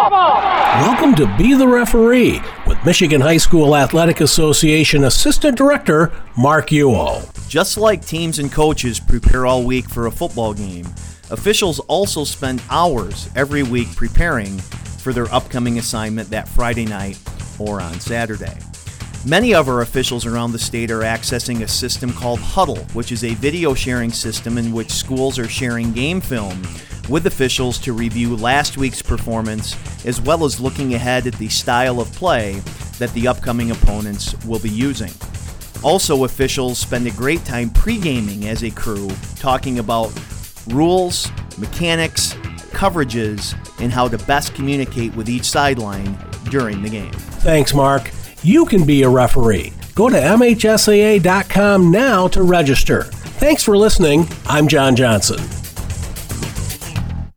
Welcome to Be the Referee with Michigan High School Athletic Association Assistant Director Mark Ewell. Just like teams and coaches prepare all week for a football game, officials also spend hours every week preparing for their upcoming assignment that Friday night or on Saturday. Many of our officials around the state are accessing a system called Huddle, which is a video sharing system in which schools are sharing game film with officials to review last week's performance, as well as looking ahead at the style of play that the upcoming opponents will be using. Also, officials spend a great time pre-gaming as a crew, talking about rules, mechanics, coverages, and how to best communicate with each sideline during the game. Thanks, Mark. You can be a referee. Go to MHSAA.com now to register. Thanks for listening. I'm John Johnson.